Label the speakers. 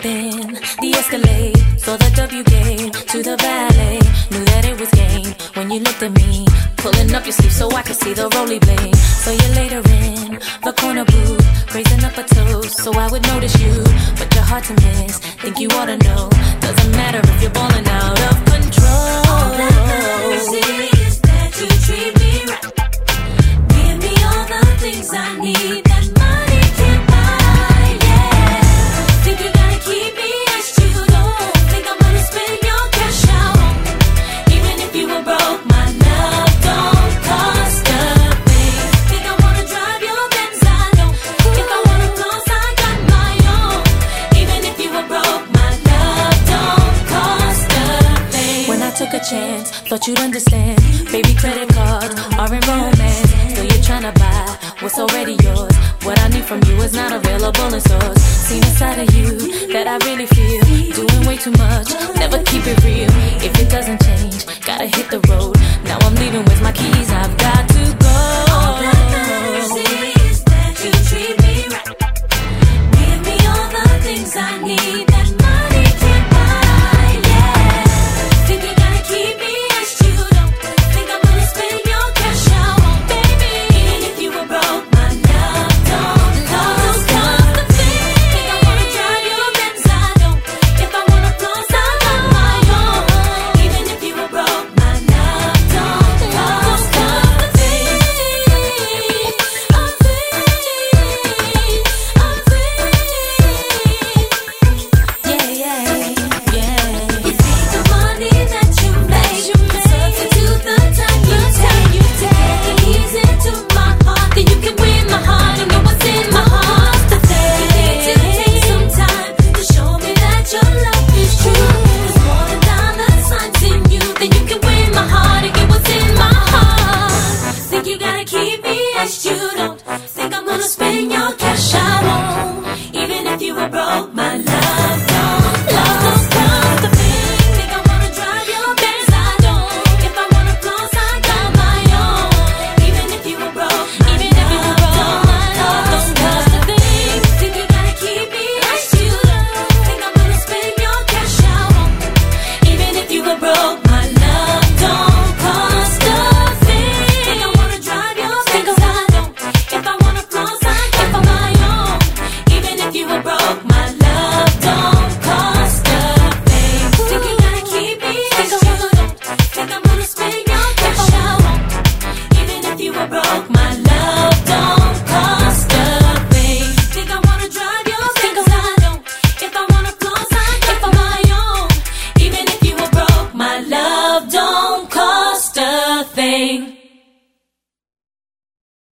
Speaker 1: up in the Escalade, saw the W game to the valet. Knew that it was game when you looked at me, pulling up your sleeve so I could see the roly bling. So you later in the corner booth, raising up a toast so I would notice you, but you're hard to miss. Think you ought to know, doesn't matter if you're balling out of control.
Speaker 2: All that matters is that you treat me right. Give me all the things I need that money can't buy. Yeah, think you gotta keep me as you don't think I'm gonna spend your cash out on me. Even if you were broke, my love don't cost a thing. Think I wanna drive your Benz, I don't. If I wanna floss, I got my own. Even if you were broke, my love don't cost a thing.
Speaker 1: When I took a chance, thought you'd understand. Baby, credit cards are in romance. Though you're trying to buy what's already yours, what I need from you is not available in stores. Seen a side of you that I really feel, doing way too much, never keep it real. If it doesn't change, gotta hit the road. Now I'm leaving with my keys, I've got